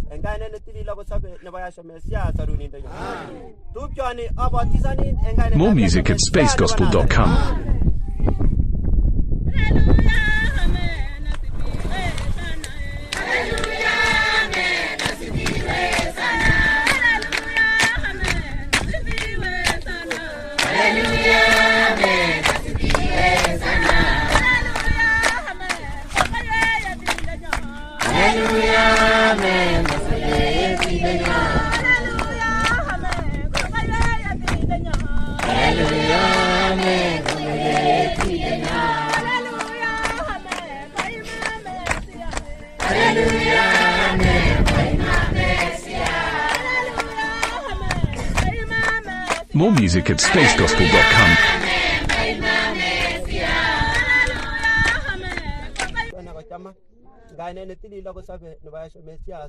engane netilila kosabe nebayasho Messiah saruninda nyo. Tupchoni abatisani engane. More music at spacegospel.com. More music at spacegospel.com. Ngane netilila kosabe nebayasho Messiah